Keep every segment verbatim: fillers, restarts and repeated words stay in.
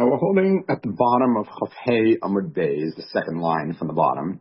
we're holding at the bottom of Chaf Hey Amud Beis, the second line from the bottom.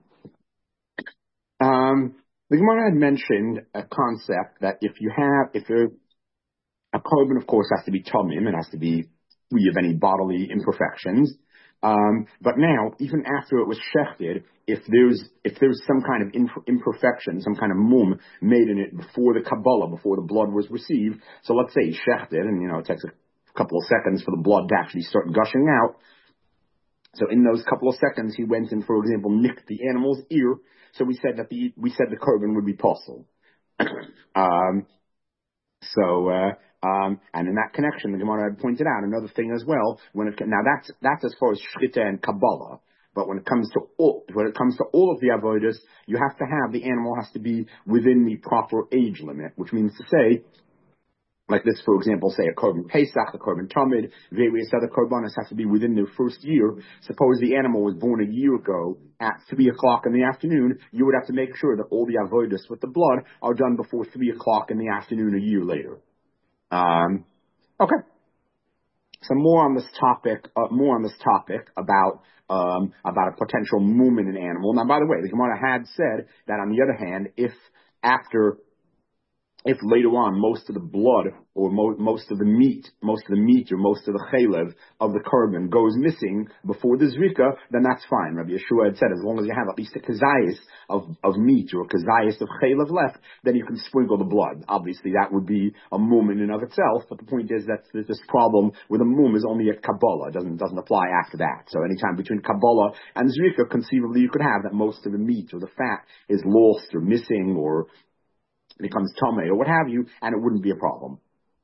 Um, the Gemara had mentioned a concept that if you have, if you're, a korban, of course, has to be tamim, it has to be free of any bodily imperfections. Um, but now, even after it was shechted, if there's if there's some kind of imperfection, some kind of mum made in it before the Kabbalah, before the blood was received, so let's say he shechted, and you know it takes a couple of seconds for the blood to actually start gushing out. So in those couple of seconds, he went and, for example, nicked the animal's ear. So we said that the we said the korban would be possible. um, so uh, um, and in that connection, the Gemara had pointed out another thing as well. When it now that's that's as far as shchita and Kabbalah. But when it comes to all, when it comes to all of the avodas, you have to have the animal has to be within the proper age limit, which means to say, like this, for example, say a korban Pesach, a korban Tamid, various other korbanos have to be within their first year. Suppose the animal was born a year ago at three o'clock in the afternoon, you would have to make sure that all the avodas with the blood are done before three o'clock in the afternoon a year later. Um, okay. So more on this topic, uh, more on this topic about um, about a potential mum in an animal. Now, by the way, the Gemara had said that on the other hand, if after If later on most of the blood or mo- most of the meat, most of the meat or most of the chaylev of the korban goes missing before the zrika, then that's fine. Rabbi Yeshua had said as long as you have at least a kazayas of, of meat or a kazayas of chaylev left, then you can sprinkle the blood. Obviously that would be a mum in and of itself, but the point is that this problem with a mum is only at Kabbalah. It doesn't, doesn't apply after that. So anytime between Kabbalah and zrika, conceivably you could have that most of the meat or the fat is lost or missing or becomes tamei or what have you, and it wouldn't be a problem.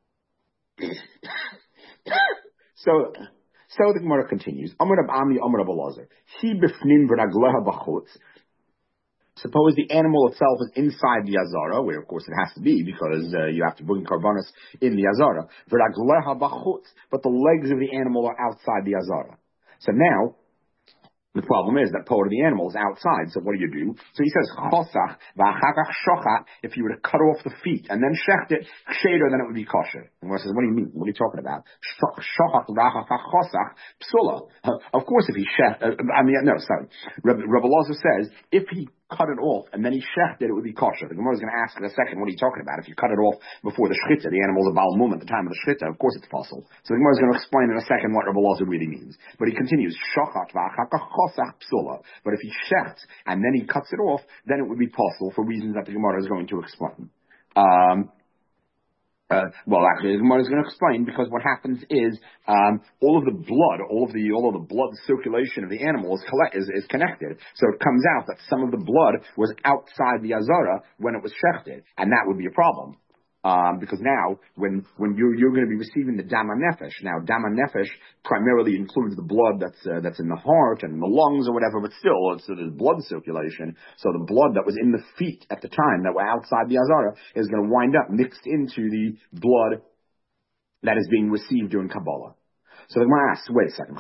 so, so the Gemara continues. Amar Rab Ami, Amar Rab Elazar. He bifnim v'ragleha b'chutz. Suppose the animal itself is inside the azara, where of course it has to be because uh, you have to bring karbanos in the azara. V'ragleha b'chutz, but the legs of the animal are outside the azara. So now, the problem is that part of the animal is outside, so what do you do? So he says, chosach, v'achakach shochat, if you were to cut off the feet and then shecht it, ksheder, then it would be kosher. And one says, what do you mean? What are you talking about? Shochat, v'achakach chosach, psula. Of course if he shecht, uh, I mean, no, sorry. Rabbi Elazar says, if he cut it off and then he shechted, it would be kosher. The Gemara is going to ask in a second, what are you talking about? If you cut it off before the shchita, the animal's a baal mum at the time of the shchita, of course it's possible. So the Gemara is going to explain in a second what Rabbi Elazar really means. But he continues, shochat v'achakach chosach psula. But if he shechts and then he cuts it off, then it would be possible for reasons that the Gemara is going to explain. Um, Uh, well, actually, the Gemara is going to explain because what happens is um, all of the blood, all of the all of the blood circulation of the animal is, collect, is is connected. So it comes out that some of the blood was outside the azara when it was shechted, and that would be a problem. Um, because now, when when you're you're going to be receiving the dama nefesh, now dama nefesh primarily includes the blood that's uh, that's in the heart and the lungs or whatever, but still it's uh, there's blood circulation. So the blood that was in the feet at the time that were outside the azara is going to wind up mixed into the blood that is being received during Kabbalah. So the Gemara asks, wait a second.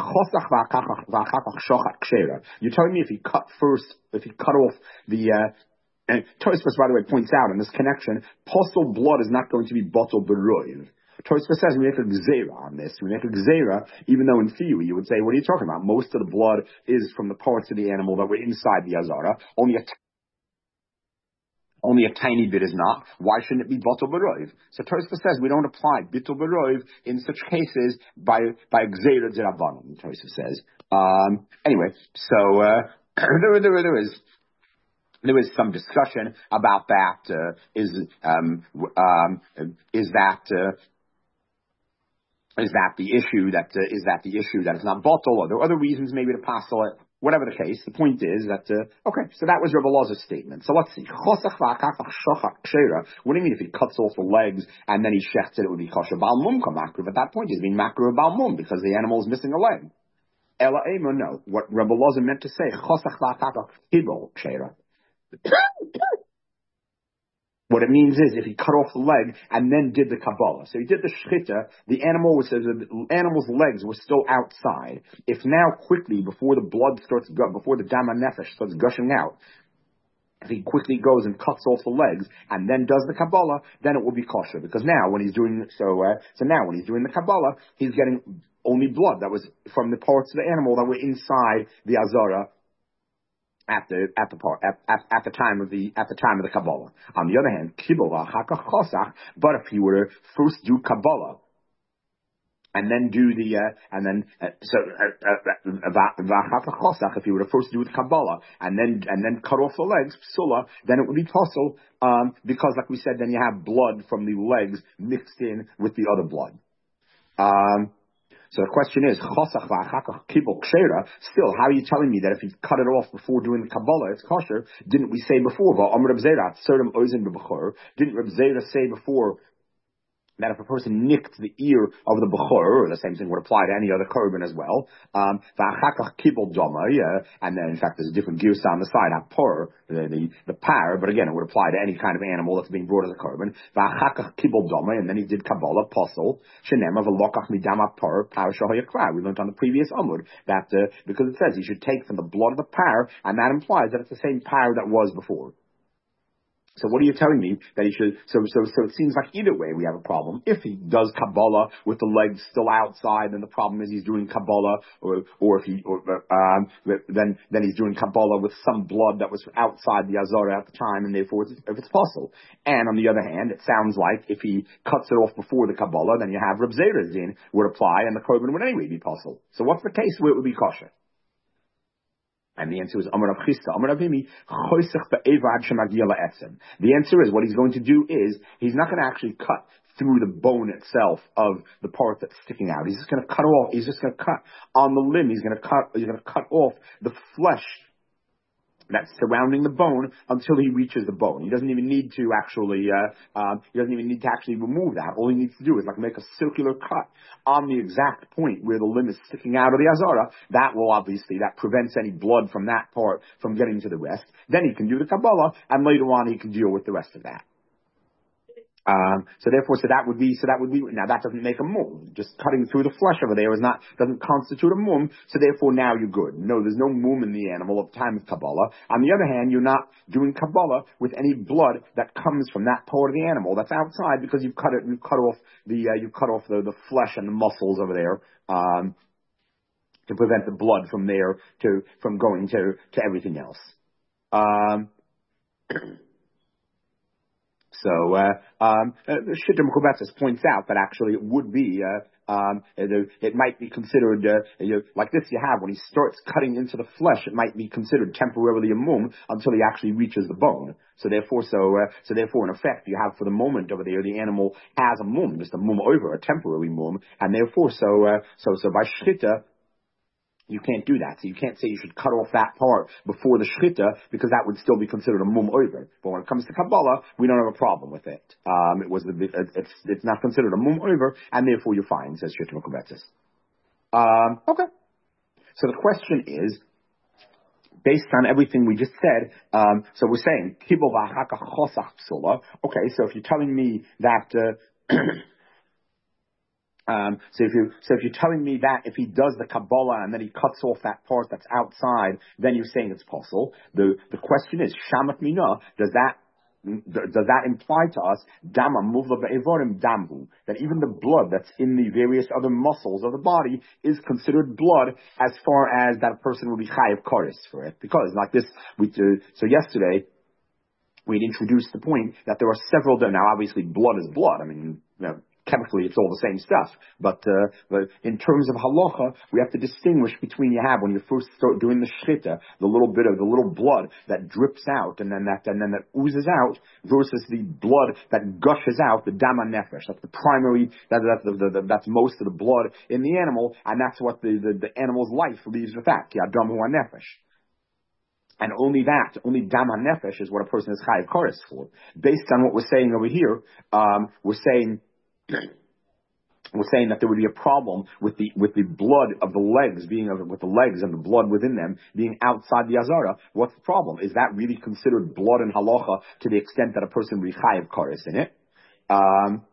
You're telling me if he cut first, if he cut off the uh, And Tosfos, by the way, points out in this connection, postal blood is not going to be bottle beroiv. Tosfos says we make a gzeira on this. We make a gzeira, even though in theory you would say, what are you talking about? Most of the blood is from the parts of the animal that were inside the azara. Only a, t- only a tiny bit is not. Why shouldn't it be bottle beroiv? So Tosfos says we don't apply bittul beroiv in such cases by by gzeira d'Rabbanan. Tosfos says. Um, anyway, so uh, there, there, there is. There is some discussion about that. Uh, is um, um, is that uh, is that the issue that uh, is that the issue that it's not bottle, or there are other reasons maybe to passel it. Whatever the case, the point is that uh, okay. So that was Rabbi Elazar's statement. So let's see. What do you mean if he cuts off the legs and then he shechts it? It would be kosher. Baal mum come makruv. At that point, he's being makruv baal mum because the animal is missing a leg. Ela ema, no. What Rabbi Elazar meant to say, chosach v'akakach hibol kshera. What it means is if he cut off the leg and then did the Kabbalah. So he did the shchita, the animal was, the animal's legs were still outside. If now quickly, before the blood starts, before the dama nefesh starts gushing out, if he quickly goes and cuts off the legs and then does the Kabbalah, then it will be kosher. Because now when he's doing, so, uh, so now when he's doing the Kabbalah, he's getting only blood that was from the parts of the animal that were inside the Azara at the at the part at, at, at the time of the at the time of the Kabbalah. On the other hand, Kibbalah Hakach Chosach, but if you were to first do Kabbalah and then do the uh, and then uh, so uh, uh, if you were to first do the Kabbalah and then and then cut off the legs, psula, then it would be possible um, because, like we said, then you have blood from the legs mixed in with the other blood. Um, so the question is, still, how are you telling me that if you cut it off before doing the Kabbalah, it's kosher? Didn't we say before? Didn't Reb Zera say before that if a person nicked the ear of the Bechor, the same thing would apply to any other korban as well, um, and then in fact there's a different girsa on the side, hapor, the, the, the par, but again it would apply to any kind of animal that's being brought as a korban, and then he did Kabbalah, posel, shenema v'lokach midama par, par shahoyakra. We learned on the previous Amud that, uh, because it says he should take from the blood of the par, and that implies that it's the same par that was before. So what are you telling me that he should? So so so it seems like either way we have a problem. If he does Kabbalah with the legs still outside, then the problem is he's doing Kabbalah, or or if he or, um then then he's doing Kabbalah with some blood that was outside the Azara at the time, and therefore it's, if it's possible. And on the other hand, it sounds like if he cuts it off before the Kabbalah, then you have Reb Zera's din would apply, and the korban would anyway be possible. So what's the case where it would be kosher? And the answer is Amar Rav Chisda, Amar Rav Himi, Choisech be'eva ad shemagia la'etzem. The answer is, what he's going to do is, he's not going to actually cut through the bone itself of the part that's sticking out. He's just going to cut off, he's just going to cut on the limb, he's going to cut, he's going to cut off the flesh that's surrounding the bone until he reaches the bone. He doesn't even need to actually, uh, um, he doesn't even need to actually remove that. All he needs to do is like make a circular cut on the exact point where the limb is sticking out of the Azara. That will obviously, that prevents any blood from that part from getting to the rest. Then he can do the Kabbalah, and later on he can deal with the rest of that. Um, so therefore, so that would be, so that would be, now that doesn't make a mum. Just cutting through the flesh over there is not, doesn't constitute a mum, so therefore now you're good. No, there's no mum in the animal at the time of Kabbalah. On the other hand, you're not doing Kabbalah with any blood that comes from that part of the animal that's outside, because you've cut it, you've cut off the, uh, you've cut off the, the flesh and the muscles over there, um, to prevent the blood from there to, from going to, to everything else. Um, So, uh, um, uh, Shittim Kubetzis points out that actually it would be, uh, um, it, it might be considered, uh, you know, like this you have, when he starts cutting into the flesh, it might be considered temporarily a mum until he actually reaches the bone. So therefore, so, uh, so therefore, in effect, you have for the moment over there, the animal has a mum, just a mum over, a temporary mum, and therefore, so, uh, so, so by Shchita, you can't do that. So you can't say you should cut off that part before the shchita, because that would still be considered a mum over. But when it comes to Kabbalah, we don't have a problem with it. Um, it was the, it's it's not considered a mum over, and therefore you're fine, says Shittim Kubetzis. Um, okay. So the question is, based on everything we just said, um, so we're saying kibul v'achaka chosach psula. Okay, so if you're telling me that. Uh, Um, so if you, so if you're telling me that if he does the Kabbalah and then he cuts off that part that's outside, then you're saying it's possible. The, the question is, Shamat Mina, does that, does that imply to us, Dama Muvla Be'evorim Damhu, that even the blood that's in the various other muscles of the body is considered blood as far as that a person will be Chayav Koris for it? Because like this, we, uh, so yesterday, we'd introduced the point that there are several, now obviously blood is blood, I mean, you know, chemically, it's all the same stuff. But, uh, but in terms of halacha, we have to distinguish between you have when you first start doing the shchita, the little bit of the little blood that drips out and then that and then that oozes out, versus the blood that gushes out, the dama nefesh. That's the primary. That, that's the, the, the, that's most of the blood in the animal, and that's what the, the, the animal's life leaves with that. Yadam hu nefesh. And only that, only dama nefesh is what a person is chayav koris for. Based on what we're saying over here, um, we're saying. We're saying that there would be a problem with the with the blood of the legs being with the legs and the blood within them being outside the azara. What's the problem? Is that really considered blood in halacha to the extent that a person would be chayav koris in it? Um,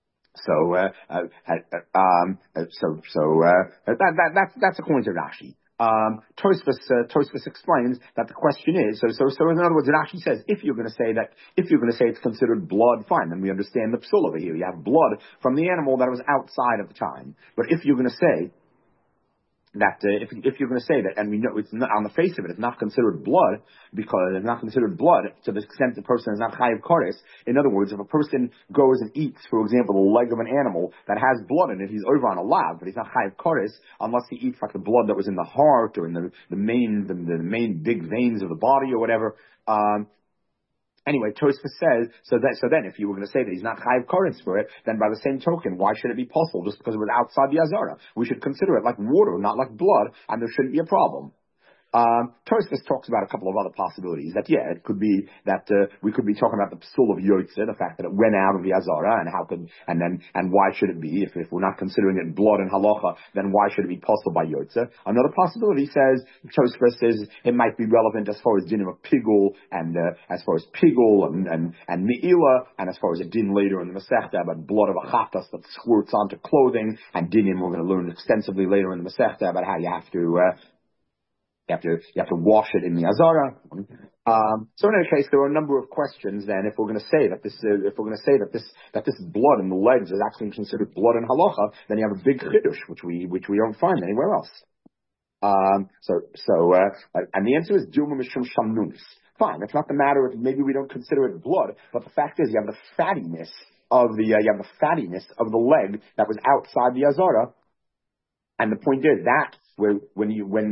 so, uh, uh, uh, um, uh, so, so uh, that, that that's that's according to Rashi. Um, Tosfos, uh, Tosfos explains that the question is, so, so, so in other words, it actually says, if you're going to say that, if you're going to say it's considered blood, fine, then we understand the psul over here. You have blood from the animal that was outside at the time. But if you're going to say that uh, if if you're going to say that, and we know it's not on the face of it, it's not considered blood because it's not considered blood to the extent the person is not chayiv kares. In other words, if a person goes and eats, for example, the leg of an animal that has blood in it, he's over on a lav, but he's not chayiv kares unless he eats like the blood that was in the heart or in the the main the, the main big veins of the body or whatever. Um, Anyway, Tosfos says, so that, so then if you were going to say that he's not chayiv kares for it, then by the same token, why should it be possible just because it was outside the azara? We should consider it like water, not like blood, and there shouldn't be a problem. Um, Tosfos talks about a couple of other possibilities. That yeah, it could be that uh, we could be talking about the psul of yotze, the fact that it went out of the azara, and how could and then and why should it be if, if we're not considering it blood and halacha, then why should it be possible by yotze? Another possibility says Tosfos says it might be relevant as far as dinim of pigul and uh, as far as pigul and and and meila, and as far as a din later in the Masechta about blood of a chatas that squirts onto clothing, and dinim we're going to learn extensively later in the Masechta about how you have to. Uh, You have to you have to wash it in the azara. Um, so in any case, there are a number of questions. Then, if we're going to say that this, uh, if we're going to say that this that this blood in the legs is actually considered blood in halacha, then you have a big chiddush, which we which we don't find anywhere else. Um, so so uh, and the answer is duma mishum shamnunis. Fine, it's not the matter of maybe we don't consider it blood, but the fact is you have the fattiness of the uh, you have the fattiness of the leg that was outside the azara, and the point is that where when you when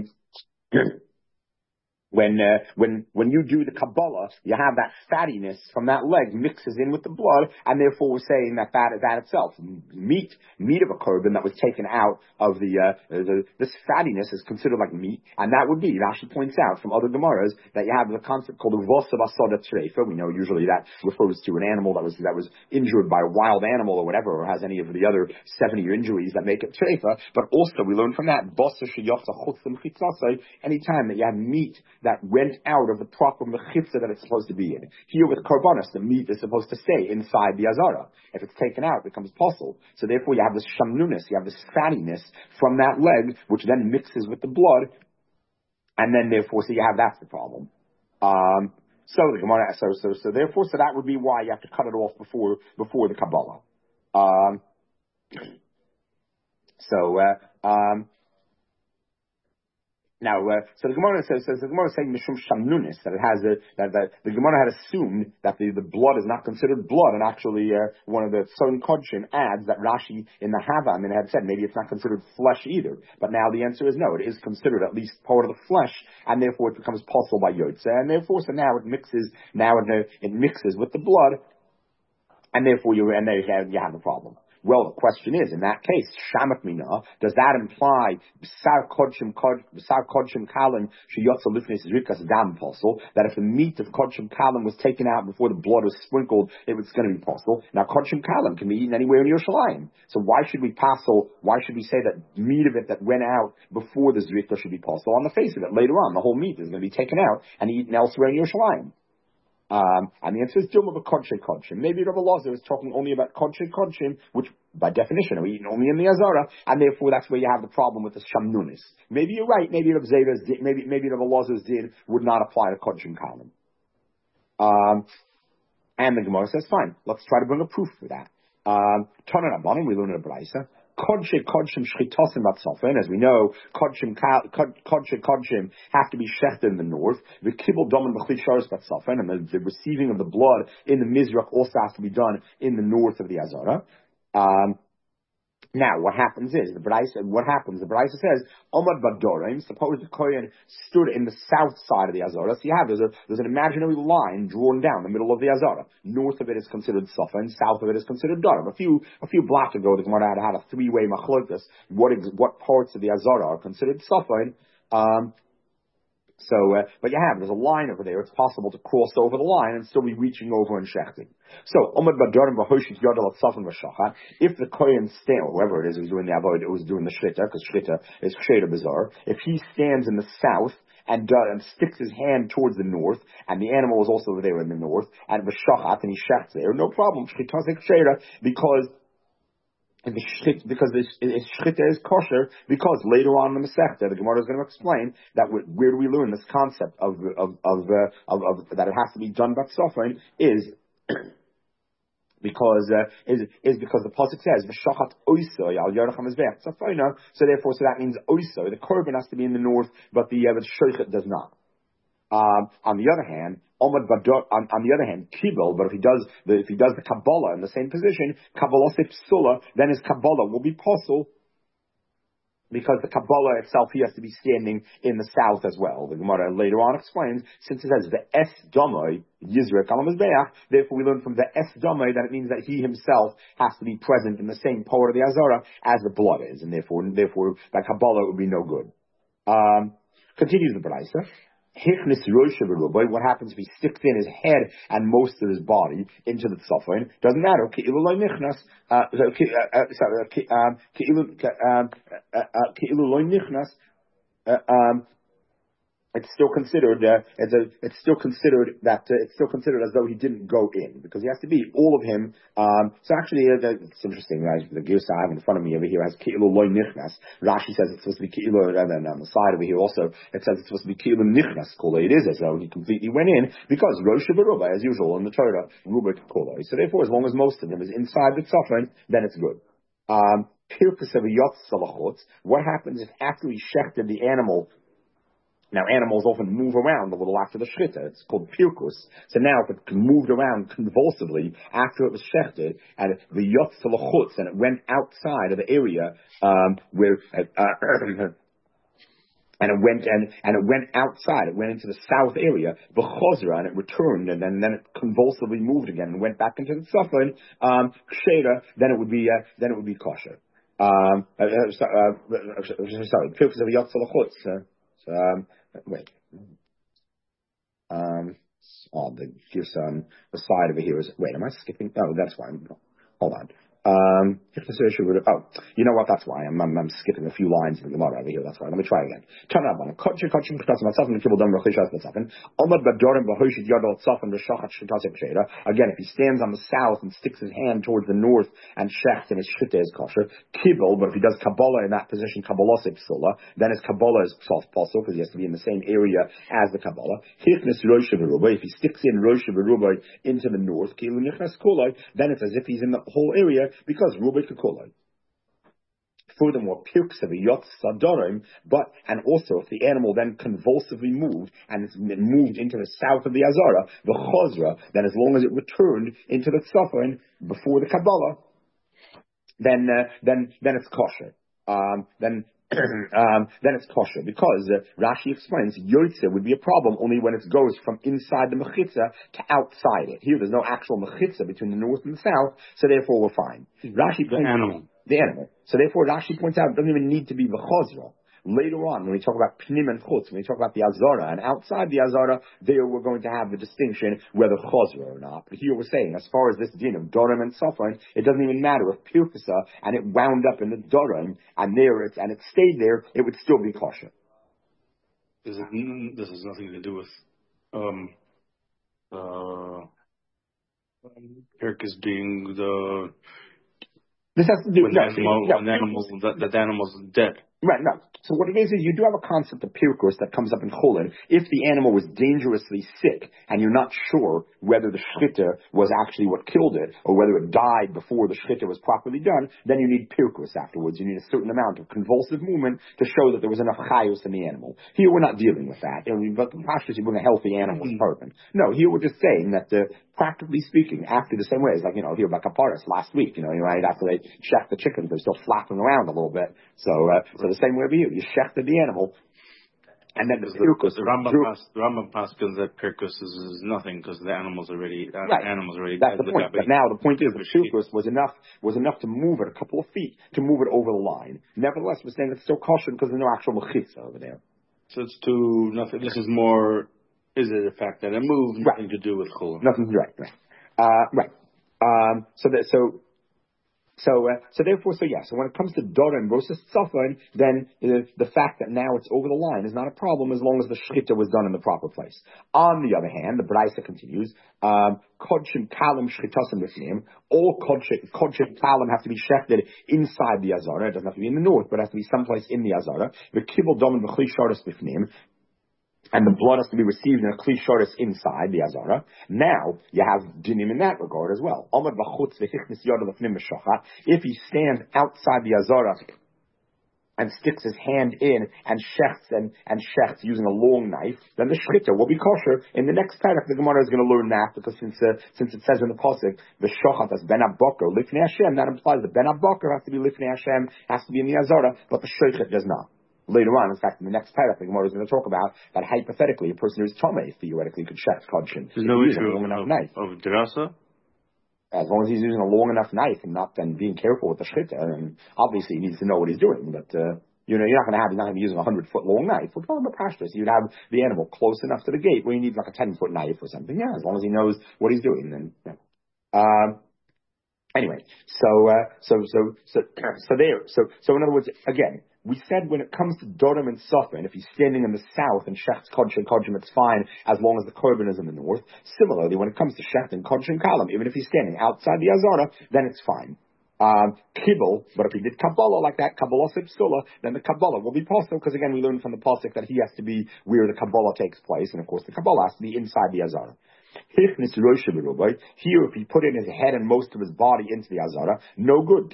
When uh, when when you do the Kabbalah, you have that fattiness from that leg mixes in with the blood, and therefore we're saying that that, that itself, meat meat of a korban that was taken out of the, uh, the this fattiness is considered like meat, and that would be, it actually points out from other Gemaras that you have the concept called the vosav asoda treifa. We know usually that refers to an animal that was that was injured by a wild animal or whatever, or has any of the other seventy injuries that make it treifa. But also we learn from that anytime that you have meat that went out of the proper mechitza that it's supposed to be in. Here with korbanos, the meat is supposed to stay inside the azara. If it's taken out, it becomes possible. So therefore you have this shamnunis, you have this fattiness from that leg, which then mixes with the blood, and then therefore, so you have, that's the problem. Um, so the Gemara, so, so, so therefore, so that would be why you have to cut it off before, before the Kabbalah. Um, so, uh, um, Now, uh, so the Gemara says, says the Gemara is saying mishum shamnunis, that it has a, that, that the Gemara had assumed that the, the blood is not considered blood, and actually uh, one of the Son Kodshim adds that Rashi in the Havam and had said maybe it's not considered flesh either. But now the answer is no, it is considered at least part of the flesh, and therefore it becomes possible by Yotze, and therefore so now it mixes, now it, it mixes with the blood, and therefore you and there you have, you have the problem. Well, the question is, in that case, shamak mina, does that imply b'sar kodshim b'sar kodshim kalim sheyotza lifnei zrikas dam possible, that if the meat of kodshim kalim was taken out before the blood was sprinkled, it was going to be possible? Now, kodshim kalim can be eaten anywhere in Yerushalayim, so why should we passel? Why should we say that meat of it that went out before the zrika should be possible? On the face of it, later on, the whole meat is going to be taken out and eaten elsewhere in Yerushalayim. Um, and the answer is Dilma of Kodshe Kodshim. Maybe Rabbi Lazar is talking only about Kodshe Kodshim, which by definition are eaten only in the Azara, and therefore that's where you have the problem with the Shamnunis. Maybe you're right, maybe Rabbi Zera's did, maybe, maybe Rabbi Lazar's did would not apply to Kodshim Kalim. Um, and the Gemara says, fine, let's try to bring a proof for that. Um, Tana Rabbanim, we learn in a Braisa. Kodshe Kodshim Shchitosim Batzofen, as we know, Kodshim Kodshe Kodshim have to be shechted in the north. The Kibbul Domin B'chlit Sharis Batzofen, and the, the receiving of the blood in the Mizrach also has to be done in the north of the Azara. Um, Now, what happens is, the Braisa, what happens, the Braisa says, Omad Badorim, suppose the Kohen stood in the south side of the Azara, so you have, there's, a, there's an imaginary line drawn down the middle of the Azara. North of it is considered Safa, and south of it is considered Darim. A few, a few blocks ago, the Gemara had, had a three-way machlokas, what, what parts of the Azara are considered Safa, um, So, uh, but you have, there's a line over there. It's possible to cross over the line and still be reaching over and shechting. So, if the Kohen stand, or whoever it is who's doing the avoid, who's doing the shrita, because shrita is shrita bizarre, if he stands in the south and, uh, and sticks his hand towards the north, and the animal is also there in the north, and v'shachat, and he shechts there, no problem, because And the shchit, because the shchita is kosher, because later on in the Masechta, the Gemara is going to explain that where, where do we learn this concept of of of, uh, of, of that it has to be done by tzofin is because uh, is is because the pasuk says v'shachat oisoy al yaracham mizbeach tzofina. So therefore, so that means oisoy, the korban has to be in the north, but the uh, the shochet does not. Um, on the other hand, Omad Bador, on, on the other hand, Kibel, but if he does the, if he does the Kabbalah in the same position, Kabbalah Psula, then his Kabbalah will be possible because the Kabbalah itself, he has to be standing in the south as well. The Gemara later on explains, since it says the Es Domoi, Yizrek Alam Mizbeach, therefore we learn from the Es Domoi that it means that he himself has to be present in the same part of the Azara as the blood is, and therefore, therefore that Kabbalah would be no good. Um, continues the Braisa. What happens if he sticks in his head and most of his body into the tzafon? Doesn't matter. It's still considered. Uh, it's, a, it's still considered that uh, it's still considered as though he didn't go in because he has to be all of him. Um, so actually, uh, it's interesting. Right? The Girsa I have in front of me over here has Ki'ilu loy nichnas. Rashi says it's supposed to be Ki'ilu, and then on the side over here also it says it's supposed to be Ki'ilu nichnas. Kula. It is as though he completely went in because Rosh Hashanah, as usual in the Torah, Rubik Kula. So therefore, as long as most of them is inside the tzafon, then it's good. Um, what happens if after he shechted the animal? Now, animals often move around a little after the shchita. It's called pirkus. So now, if it moved around convulsively after it was shechted, and the yotz l'chutz, and it went outside of the area um, where, uh, and it went and and it went outside. It went into the south area, b'chozra, and it returned, and then, then it convulsively moved again and went back into the tzafon. Um, ksheda, then it would be uh, then it would be kosher. Um, uh, uh, sorry, pirkus of the yotz l'chutz. So, um, wait. Um, oh, the gives um the side over here is. Wait, am I skipping? Oh, that's fine. Hold on. Um, if the search would oh, you know what? That's why I'm, I'm I'm skipping a few lines in the Gemara over here. That's why. Let me try again. Turn up on kotcher kotcher k'tas myself and the kibul dam rechishas b'tzafin. Omad badorim b'hoshit yadol tzafin b'shachat sh'tasek sheda. Again, if he stands on the south and sticks his hand towards the north and shechts and his shita is kosher. Kibul, but if he does Kabbalah in that position, Kabbalah psula, then his Kabbalah is soft possible because he has to be in the same area as the Kabbalah. Hichnis rosh v'rubai. If he sticks in rosh v'rubai into the north, kilu nichnas kolai, then it's as if he's in the whole area. Because Rubik Kolai. Furthermore, pirks of a yot sadorim, but and also if the animal then convulsively moved and it's moved into the south of the Azara, the chozra, then as long as it returned into the tzafon before the Kabbalah, then uh, then then it's kosher. Um, then. um, then it's kosher because uh, Rashi explains Yotze would be a problem only when it goes from inside the mechitza to outside it. Here, there's no actual mechitza between the north and the south, so therefore we're fine. Rashi the points, animal, the animal. So therefore, Rashi points out it doesn't even need to be the chozra. Later on, when we talk about pnim and chutz, when we talk about the azara, and outside the azara, there we're going to have the distinction whether chozra or not. But here we're saying, as far as this din of dorim and safran, it doesn't even matter if pirkasa and it wound up in the dorim and there it's and it stayed there, it would still be kosher. This is, this has nothing to do with um, uh, pirkus being the. This has to do with when the animal, no, when the animal, that the animal's dead. Right, no. So what it is is you do have a concept of pirkus that comes up in Chulin. If the animal was dangerously sick and you're not sure whether the shchita was actually what killed it or whether it died before the shchita was properly done, then you need pirkus afterwards. You need a certain amount of convulsive movement to show that there was enough chayos in the animal. Here we're not dealing with that. I mean, but Pashtus, you bring a healthy animal mm-hmm. apartment. No, here we're just saying that uh, practically speaking, after the same way as like, you know, here about Kaparis last week, you know, right after they shecht the chickens, they're still flapping around a little bit. So, uh, so the same way with you. You shechted the animal, and then the pirkus. The Rambam pas, the Rambam passes that pirkus is, is nothing because the animal's already uh, right. animal's already. That's the point. But now the point is the pirkus was enough was enough to move it a couple of feet to move it over the line. Nevertheless, we're saying it's still kosher because there's no actual mechitza over there. So it's to nothing. This is more. Is it the fact that it moved? Nothing right. to do with chulin. Nothing right. Right. Uh, right. Um, so that so. So, uh, so therefore, so yeah. So when it comes to Dorim versus Tzafon, then uh, the fact that now it's over the line is not a problem as long as the shchita was done in the proper place. On the other hand, the Braisa continues, um, Kodshim Kalim Shchitasim Lifnim, all Kodshim Kalim have to be shechted inside the Azara. It doesn't have to be in the north, but it has to be someplace in the Azara. The Kibbul Domin B'chli Sharis Lifnim, and the blood has to be received in a kli shoris inside the azara. Now you have dinim in that regard as well. If he stands outside the azara and sticks his hand in and shechts and, and shechts using a long knife, then the shchita will be kosher. In the next parak, the Gemara is going to learn that because since uh, since it says in the pasuk the shochat as ben abokar lifnei Hashem, that implies that ben abokar has to be lifnei Hashem, has to be in the azara, but the shochet does not. Later on, in fact, in the next paragraph, the Gemara is going to talk about that hypothetically, a person who's tamei theoretically could shet kodshin. There's no issue a long enough of, knife. of drasa? As long as he's using a long enough knife and not then being careful with the shchita, and obviously he needs to know what he's doing, but, uh, you know, you're not going to have, he's not going to be using a hundred foot long knife. We're talking about pashtus. You'd have the animal close enough to the gate where you need like a ten foot knife or something. Yeah, as long as he knows what he's doing, then, yeah. Um, Anyway, so, uh, so, so, so, so there, so, so in other words, again, we said when it comes to Dorim and Sofin, if he's standing in the south and Shecht's Kodshim Kodshim, it's fine as long as the korban is in the north. Similarly, when it comes to Shecht and Kodshim Kalam, even if he's standing outside the Azara, then it's fine. Um, Kibbul, but if he did Kabbalah like that, Kabbalah Sipsula, then the Kabbalah will be possible, because again, we learned from the Pasuk that he has to be where the Kabbalah takes place, and of course the Kabbalah has to be inside the Azara. Here, if he put in his head and most of his body into the Azara, no good.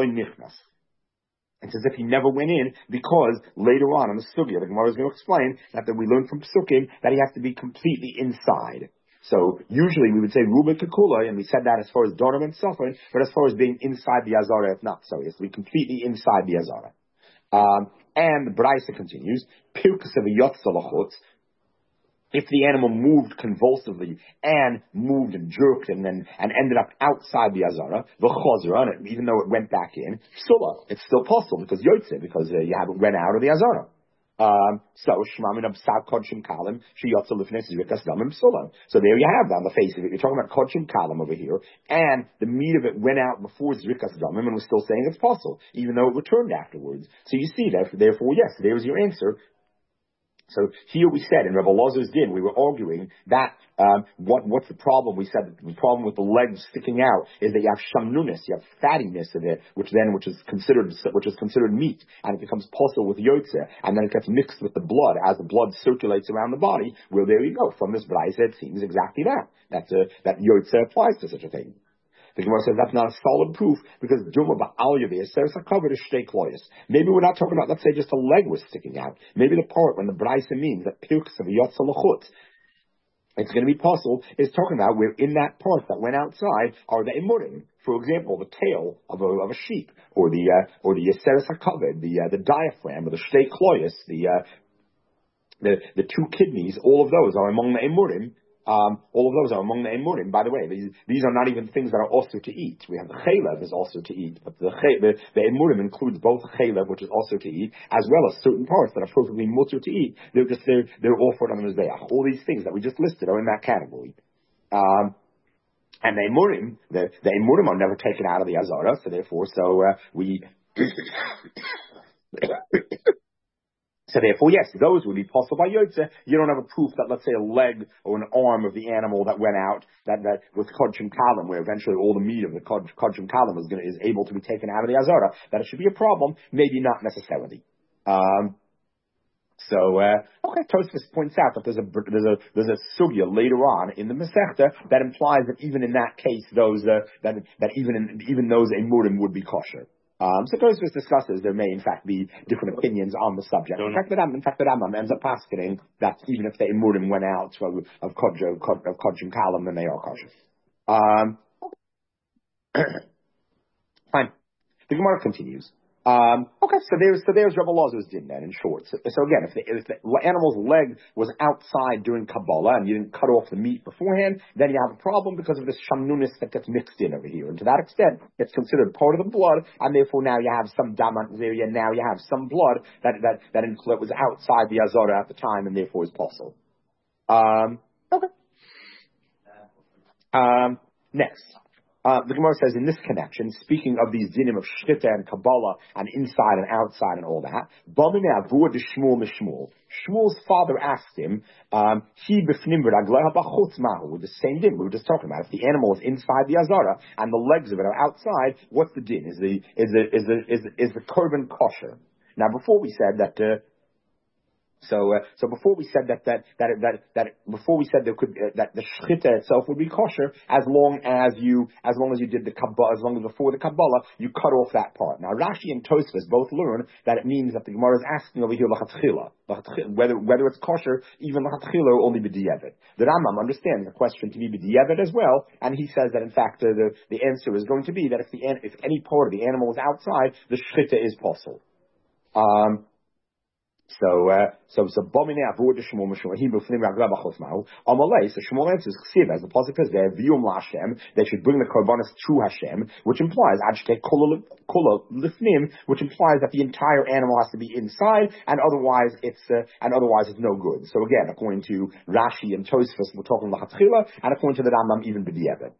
It's as if he never went in, because later on in the Sugya, the Gemara is going to explain that, that we learn from Psukim that he has to be completely inside. So usually we would say Ruba Kekula, and we said that as far as Dorim and Sofin, but as far as being inside the Azara, it's not so. It has to be completely inside the Azara. Um, and the Braisa continues, Pirkus of Yotzalachutz, if the animal moved convulsively and moved and jerked and then and ended up outside the Azara, the Chozra, even though it went back in, Sula, it's still possible because Yotze, because uh, you haven't went out of the Azara. Um, so Shmamin of Sav Kodshim Kalim, Shiyotze Lifnes Rikas Damim Sula. So there you have it on the face of it. You're talking about Kodshim Kalim over here, and the meat of it went out before Zrikas Damim, and we're still saying it's possible, even though it returned afterwards. So you see that, therefore, yes, there's your answer. So here we said in Rebbe Lozer's din, we were arguing that um, what what's the problem? We said that the problem with the legs sticking out is that you have shamnunis, you have fattiness of it, which then which is considered which is considered meat, and it becomes possible with yotze, and then it gets mixed with the blood as the blood circulates around the body. Well, there you go. From this Braisa, it seems exactly that that uh, that yotze applies to such a thing. The Gemara says that's not a solid proof because Duma Ba'al Yavi says a covered is shtei kloyos. Maybe we're not talking about, let's say, just a leg was sticking out. Maybe the part when the Braisa means that Pirks of Yotza Lachut, it's going to be possible, is talking about where in that part that went outside are the emurim. For example, the tail of a, of a sheep, or the uh, or the Yeseres HaKavod, the uh, the diaphragm, or the shtei kloyos, the uh, the the two kidneys. All of those are among the emurim. Um, all of those are among the emurim. By the way, these, these are not even things that are also to eat. We have the chaylev is also to eat, but the the, the emurim includes both chaylev, which is also to eat, as well as certain parts that are perfectly mutter to eat. They're just they're, they're offered on the mizbeach. All these things that we just listed are in that category. Um, and the emurim, the the emurim are never taken out of the azara, so therefore, so uh, we. So therefore, yes, those would be possible by Yotze. You don't have a proof that, let's say, a leg or an arm of the animal that went out, that, that with Kodshim Kalim, where eventually all the meat of the Kodshim Kalim is, gonna, is able to be taken out of the Azara, that it should be a problem. Maybe not necessarily. Um, so, uh, okay, Tosfos points out that there's a, there's a, there's a sugya later on in the Masechta that implies that even in that case, those, uh, that, that even in, even those emurim would be kosher. Um, so Tosfos discusses there may in fact be different opinions on the subject. In fact, the Rambam, in fact, the Rambam ends up asking that even if the emurim went out of of Kodjo, of Kodjim Kalam, then they are kosher. Um, fine. The Gemara continues. Um, okay, so there's so there's Rebbe Lozer's din then, in short. So, so again, if the, if the animal's leg was outside during Kabbalah and you didn't cut off the meat beforehand, then you have a problem because of this shamnunis that gets mixed in over here. And to that extent, it's considered part of the blood, and therefore now you have some damat area, now you have some blood that that that, in, that was outside the Azara at the time, and therefore is possible. Um, okay. Um, next. Uh, the Gemara says in this connection, speaking of these dinim of shchita and Kabbalah and inside and outside and all that, Shmuel's father asked him, um, he b'fnim with the same din we were just talking about. If the animal is inside the azara and the legs of it are outside, what's the din? Is the is the is the is the, is the korban kosher? Now, before we said that. Uh, So, uh, so before we said that that that that that before we said there could uh, that the shchita itself would be kosher as long as you as long as you did the kabbalah, as long as before the kabbalah you cut off that part. Now, Rashi and Tosfos both learn that it means that the Gemara is asking over here lachatchila, whether whether it's kosher even lachatchila or only b'diavad. The Rambam understands the question to be b'diavad as well, and he says that in fact uh, the the answer is going to be that if the if any part of the animal is outside, the shchita is possible. Um. So, uh, so, so, bomine avur de Shmuel Mishmuel. He b'fnim ragla b'chos ma'u. Amalei. So Shmuel answers chsiv as the pasuk says there. V'yum la'Hashem. They should bring the korbanos to Hashem, which implies adshte kula kula lifnim, which implies that the entire animal has to be inside, and otherwise it's uh, and otherwise it's no good. So again, according to Rashi and Tosfos, we're talking lachatchila, and according to the Rambam, even b'diavad.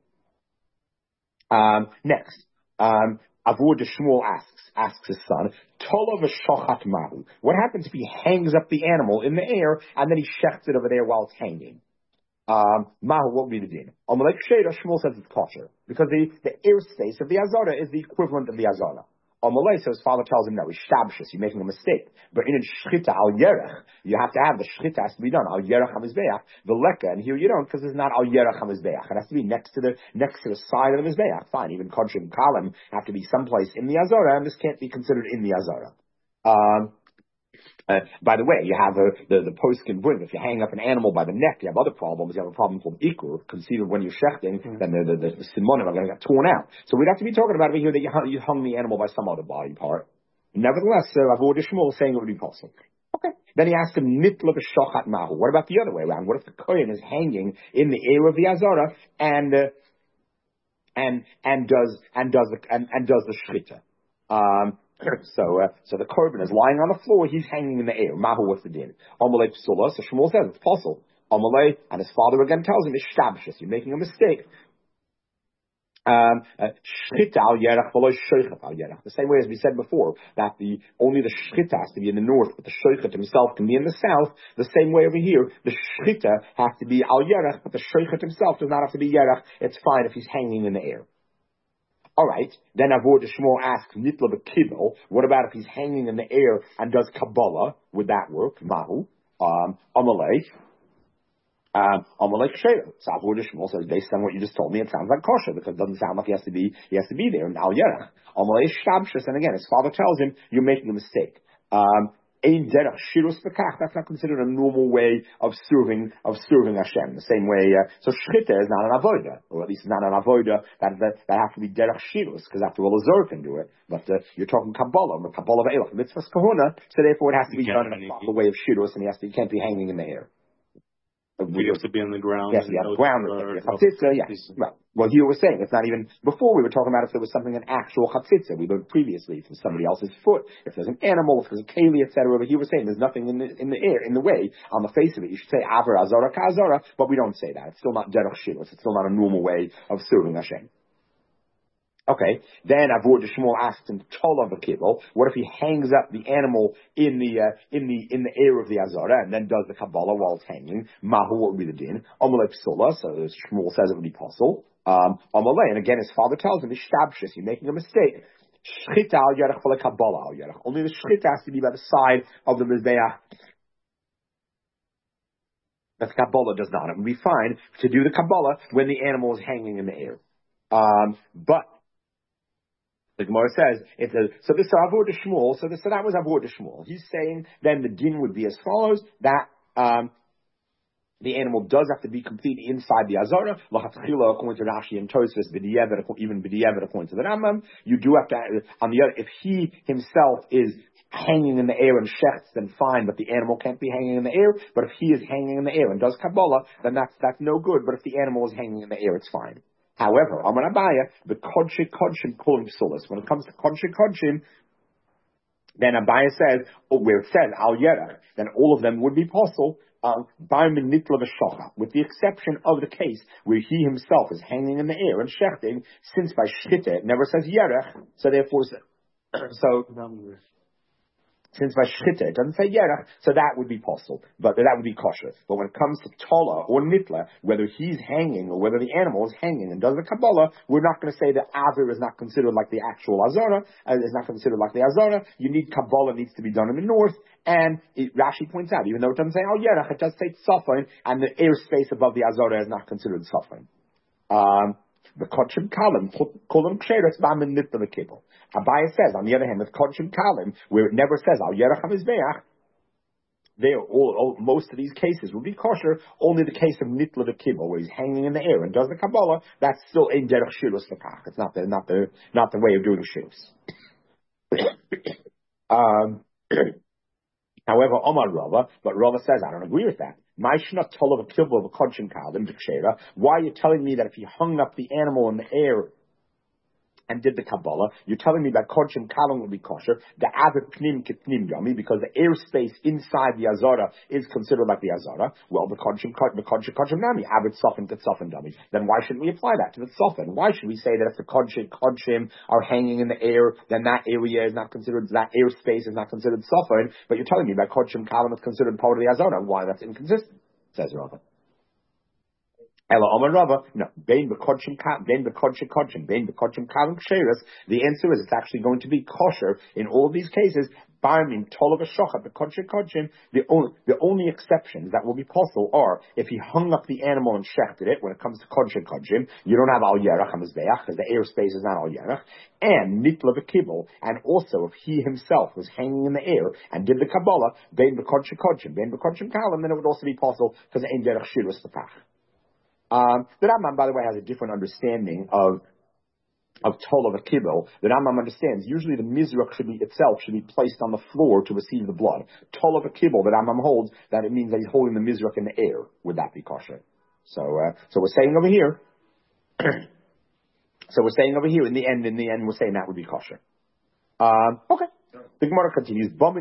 Um, next. Um, Avur de Shmuel asks, asks his son, Tola v'shochat mahu. What happens if he hangs up the animal in the air and then he shechts it over there while it's hanging? Um, mahu, what would be the din? Amalek Sheda, Shmuel says it's kosher, because the, the air space of the azara is the equivalent of the azara. Amalek, so his father tells him, no, he's shabshus, you're making a mistake. But in shchita al yerech, you have to have, the shchita has to be done, al yerech hamizbeach, the leka, and here you don't, because it's not al yerech hamizbeach. It has to be next to the, next to the side of the mizbeach. Fine, even kodshim kalim have to be someplace in the azara, and this can't be considered in the azara. Um, Uh, by the way, you have a, the, the post can bring, if you hang up an animal by the neck, you have other problems. You have a problem called ikur, conceived when you're shechting, mm-hmm. then the, the, the, the simonim are going to get torn out. So we'd have to be talking about it here that you hung, you hung the animal by some other body part. Nevertheless, uh, Avur de Shmuel is saying it would be possible. Okay. Then he asked him, nitla b'shochat mahu. What about the other way around? What if the kohen is hanging in the air of the azara and, uh, and, and does, and does the, and, and does the shchita? Um, So, uh, so the korban is lying on the floor. He's hanging in the air. Mahu, what's the din? Amalei psula. So Shmuel says it's possible. Amalei, and his father again tells him it's shabshus. You're making a mistake. Um, shchita al yerach v'lo shoichet al yerach. The same way as we said before, that the only the shchita has to be in the north, but the shoichet himself can be in the south. The same way over here, the shchita has to be al yerach, but the shoichet himself does not have to be yerach. It's fine if he's hanging in the air. All right, then Avur de Shmuel asks, Nitla b'kibel, what about if he's hanging in the air and does Kabbalah? Would that work? Mahu. Um, Amalei. Um, Amalei Ksheira. So Avur de Shmuel says, based on what you just told me, it sounds like kosher, because it doesn't sound like he has to be, he has to be there. Now, Yerach. Amalei Shabshus, and again, his father tells him, you're making a mistake. Um, Ein derech shirus bekach. That's not considered a normal way of serving of serving Hashem. The same way, uh, so shchita is not an avoda, or at least not an avoda that that, that has to be derech shirus, because after all, a zor can do it. But uh, you're talking kabbalah, kabbalah ve'elach, mitzvahs kahuna. So therefore, it has to be done in a proper way of shirus, and he has to, he can't be hanging in the air. We have to be on the ground. Yes, yeah, the ground. Chatzitza, yes. Right. Well, here we're saying it's not even, before we were talking about if there was something, an actual chatzitza. We learned previously from somebody else's foot, if there's an animal, if there's a keli, et cetera. But here we're saying there's nothing in the, in the air, in the way, on the face of it. You should say avar azara ka azara, but we don't say that. It's still not derech shirus. It's still not a normal way of serving Hashem. Okay, then Avur de Shmuel asks him, Tola v'kibel, what if he hangs up the animal in the, uh, in the, in the air of the Azara, and then does the Kabbalah while it's hanging? Mahu, what would be the din? Amalei psula, so Shmuel says it would be possible. Um, Amalei, and again his father tells him, Ishtabshis, you're making a mistake. Shchita al yerach v'le Kabbalah al yerach. Only the shchita has to be by the side of the Mizbeach. But the Kabbalah does not. It would be fine to do the Kabbalah when the animal is hanging in the air. Um, but, the Gemara says, it's a, so this is Avur de Shmuel, so, this, so that was Avur de Shmuel. He's saying then the din would be as follows, that um, the animal does have to be completely inside the Azara, L'chatchila, according to Rashi and Tosfos, b'diavad, even b'diavad, according to the Rambam. You do have to, on the other, if he himself is hanging in the air and shechts, then fine, but the animal can't be hanging in the air. But if he is hanging in the air and does Kabbalah, then that's, that's no good. But if the animal is hanging in the air, it's fine. However, Amar Abaya, the Kodshe Kodshim Kulim Psulas. When it comes to Kodshe Kodshim, then Abaya says, oh, where it says Al Yerach, then all of them would be possible, Um, with the exception of the case where he himself is hanging in the air and shechting, since by shchita it never says yerech, so therefore, so since by shchita it doesn't say yerech, so that would be possible, but that would be kosher. But when it comes to tola or nitla, whether he's hanging or whether the animal is hanging and does the kabbalah, we're not going to say that avir is not considered like the actual azona, uh, is not considered like the azona. You need kabbalah needs to be done in the north. And it, Rashi points out, even though it doesn't say al yerach, it does say tzafon, and the airspace above the azora is not considered tzafon. Um, the kodshim kalim, kolim ksheres b'amin nitla v'kibbel. Abaya says, on the other hand, with kodshim kalim, where it never says al yerach hamizbeach, there, all, all, most of these cases will be kosher. Only the case of nitla v'kibbel, where he's hanging in the air and does the kabbalah, that's still a derech shirus l'kach. It's not the not the not the way of doing shirus. um. However, Omar Rava, but Rava says, I don't agree with that. Why are you telling me that if he hung up the animal in the air and did the Kabbalah, you're telling me that Kodshim Kalim will be kosher, the Avid Pnim Kitnim Yami, because the airspace inside the Azara is considered like the Azara? Well, the Kodshim the Kodshim Kodshim Nami, Avid Sofin Kitsofin Dummy. Then why shouldn't we apply that to the Sofin? Why should we say that if the Kodshim Kodshim are hanging in the air, then that area is not considered, that airspace is not considered Sofin, but you're telling me that Kodshim Kalim is considered part of the Azara? Why? That's inconsistent, says Rava. Ella Omar Rava, no, Bain Bekodshim Bain Bekodshim Kodshim, Bain Bekodshim Kalim Ksheris. The answer is it's actually going to be kosher in all of these cases. Barmin Tolav Shochat Bekodshim Kodshim. The only the only exceptions that will be possible are if he hung up the animal and shechted it. When it comes to Kodshim Kodshim, you don't have al yerach hamizbeach because the airspace is not al yerach, and nitla v'kibbel, and also if he himself was hanging in the air and did the Kabbalah, Bain Bekodshim Kodshim, Bain Bekodshim Kalim, then it would also be possible because ein derech shirus l'kach. Um, the Rambam, by the way, has a different understanding of of Tola v'Kibbel. The Rambam understands usually the Mizrach should be itself should be placed on the floor to receive the blood. Tola v'Kibbel, the Rambam holds that it means that he's holding the Mizrach in the air. Would that be kosher? So, uh, so we're saying over here. so we're saying over here in the end. In the end, we're saying that would be kosher. Um, okay. The Gemara continues. What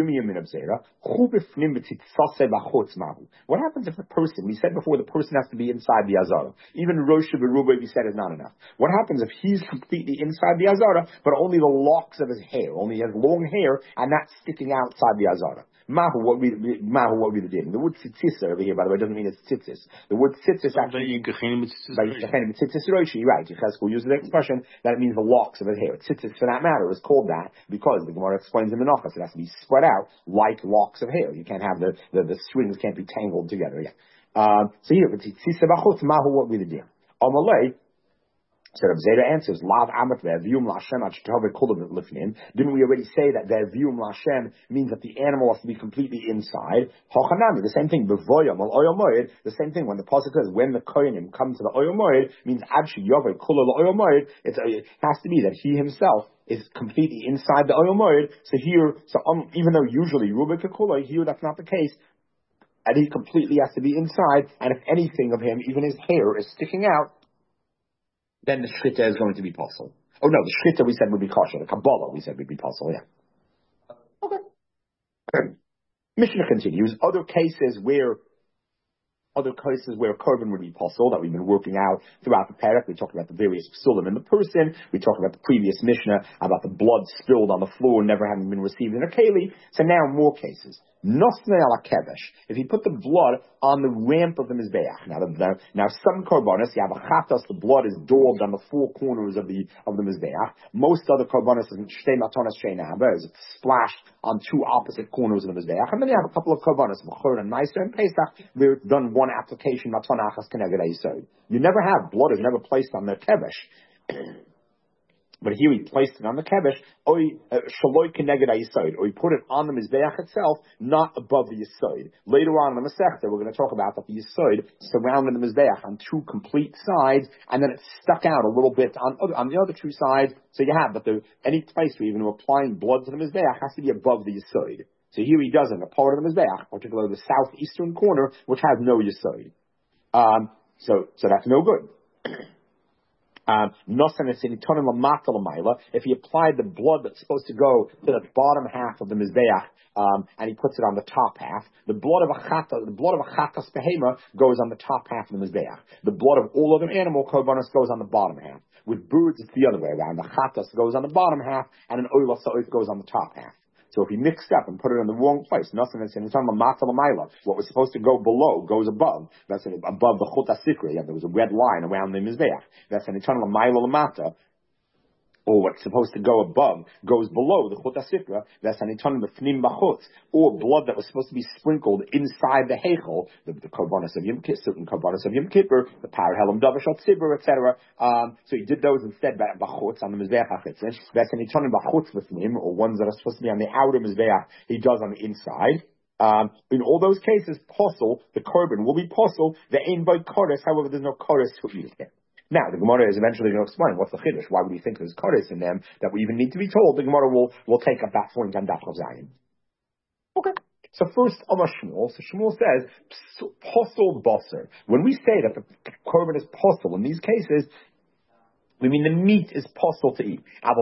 happens if the person, we said before, the person has to be inside the Azara. Even Rosh Beruba, we said, is not enough. What happens if he's completely inside the Azara, but only the locks of his hair, only he has long hair, and that's sticking outside the Azara? Mahu, what we Mahu, what we did. The word tzitzis over here, by the way, doesn't mean it's tzitzis. The word tzitzis actually means tzitzis roshi. Right? Yechezkel uses the expression that it means the locks of his hair. Tzitzis, for that matter, is called that because the Gemara explains in the Menachos it has to be spread out like locks of hair. You can't have the the, the strings can't be tangled together. Yeah. Um, so here, tzitzis bachutz Mahu, what we did. Amalei. So Rav Zera answers, Lav amat ve'avium la'Hashem ad shetove kulav lifnim. Didn't we already say that ve'avium la'Hashem means that the animal has to be completely inside? Hochanami, the same thing, bevoyam al oyel moed, the same thing when the pasuk says, when the kohenim come to the oyel moed, means ad sheyove kulav l'oyel moed, it has to be that he himself is completely inside the oyel moed. So here, so um, even though usually Rubik Kula, here that's not the case, and he completely has to be inside, and if anything of him, even his hair, is sticking out, then the shchita is going to be possible. Oh no, the shchita we said would be kosher. The Kabbalah we said would be possible, yeah. Okay. Mishnah continues. Other cases where Other cases where a korban would be possible that we've been working out throughout the parak. We talked about the various psulim in the person. We talked about the previous Mishnah about the blood spilled on the floor never having been received in a keli. So now more cases. Nosne ala kevesh. If you put the blood on the ramp of the mizbeach. Now, the, the, now some korbanos, you have a chatas, the blood is daubed on the four corners of the of the mizbeach. Most other korbanos, shtei matonas shtei na'ava, is splashed on two opposite corners of the mizbeach. And then you have a couple of korbanos, mechor and meiser and pesach, where it's done one application, matonachas keneged yisod. You never have blood is never placed on the kevesh. But here he placed it on the kevesh, or shaloi keneged yisod, or he put it on the mizbeach itself, not above the yisod. Later on in the Masechta, we're going to talk about that the yisod surrounded the mizbeach on two complete sides, and then it stuck out a little bit on other, on the other two sides. So you have, but the, any place where you're even applying blood to the mizbeach has to be above the yisod. So here he doesn't, a part of the mizbeach, particularly the southeastern corner, which has no yisod. Um, so, so that's no good. Um, if he applied the blood that's supposed to go to the bottom half of the mizbeach, um, and he puts it on the top half, the blood of a chata, the blood of a chatas behema goes on the top half of the mizbeach. The blood of all other animal korbanos goes on the bottom half. With birds, it's the other way around. The chatas goes on the bottom half, and an oil sa'oth goes on the top half. So if he mixed up and put it in the wrong place, nothing that's in what was supposed to go below goes above. That's above the chut hasikra. Yeah, there was a red line around the mizbeach. That's an eternal maila lamata. Or what's supposed to go above goes below the chut hasikra. That's an eternal b'fnim b'chutz. Or blood that was supposed to be sprinkled inside the heichel, the, the korbanos of Yom Kippur, certain korbanos of Yom Kippur, the par helam davashot tzibur, et cetera. Um, so he did those instead b'chutz on the mizbeach hachitzin. That's an eternal b'chutz b'fnim, or ones that are supposed to be on the outer mizbeach. He does on the inside. Um, in all those cases, posel, the korban will be posel. The ain by kodesh, however, there's no kodesh to eat it. Now, the Gemara is eventually going to explain what's the chiddush. Why would we think there's kodesh in them that we even need to be told? The Gemara will, will take up that point on Daf Chav Zayin. Okay. So first, Amar Shmuel. So Shmuel says, posel basar. When we say that the korban is posel, in these cases, we mean the meat is possible to eat. But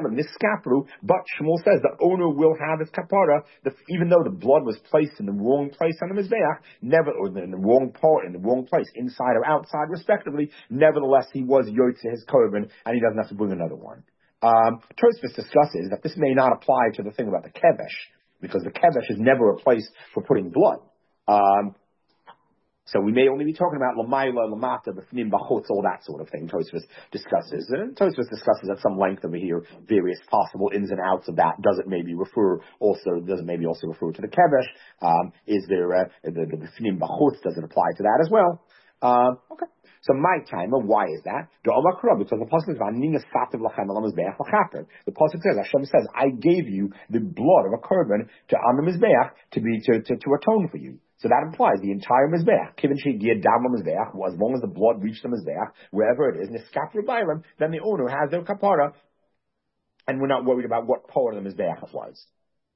Shmuel says the owner will have his kapara, even though the blood was placed in the wrong place on the mizbeach, never, or in the wrong part, in the wrong place, inside or outside, respectively. Nevertheless, he was yotze his korban, and he doesn't have to bring another one. Um, Tosfos discusses that this may not apply to the thing about the kevesh, because the kevesh is never a place for putting blood. Um, So we may only be talking about Lamaila, Lamata, B'fnim, B'chutz, all that sort of thing. Tosfos discusses. And Tosfos discusses at some length over here various possible ins and outs of that. Does it maybe refer also, does it maybe also refer to the Kevesh? Um, is there, uh, the, the B'fnim, B'chutz, does it apply to that as well? Um, okay. So my timer, why is that? Because the pasuk says, the pasuk says, Hashem says, I gave you the blood of a korban to on the mizbeach to be to, to, to atone for you. So that implies the entire mizbeach. Kivin she'giyah dam mizbeach, as long as the blood reached the mizbeach, wherever it is, niskaf b'bayram, then the owner has their kapara, and we're not worried about what part of the mizbeach it was.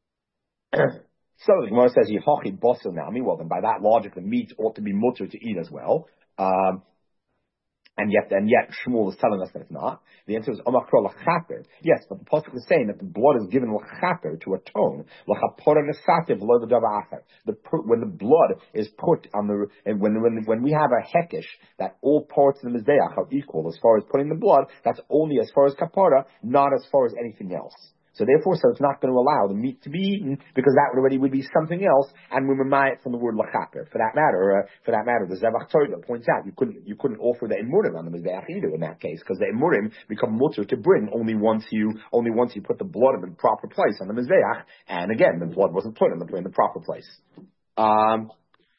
So the Gemara says, Yehochi bosel nami. Well, then by that logic, the meat ought to be mutter to eat as well. Um, And yet, and yet, Shmuel is telling us that it's not. The answer is Omakro l'chaper. Yes, but the pasuk is saying that the blood is given l'chaper to atone. L'chapora nesativ lo the acher. The when the blood is put on the and when when when we have a hekesh that all parts of the mizbeach are equal as far as putting the blood, that's only as far as kapora, not as far as anything else. So therefore, so it's not going to allow the meat to be eaten because that already would be something else, and we remind it from the word lachaper. For that matter, uh, for that matter, the Zevach Torah points out you couldn't you couldn't offer the imurim on the mizbeach either in that case because the imurim become mutter to bring only once you only once you put the blood in the proper place on the mizbeach, and again the blood wasn't put in the in the proper place. Um,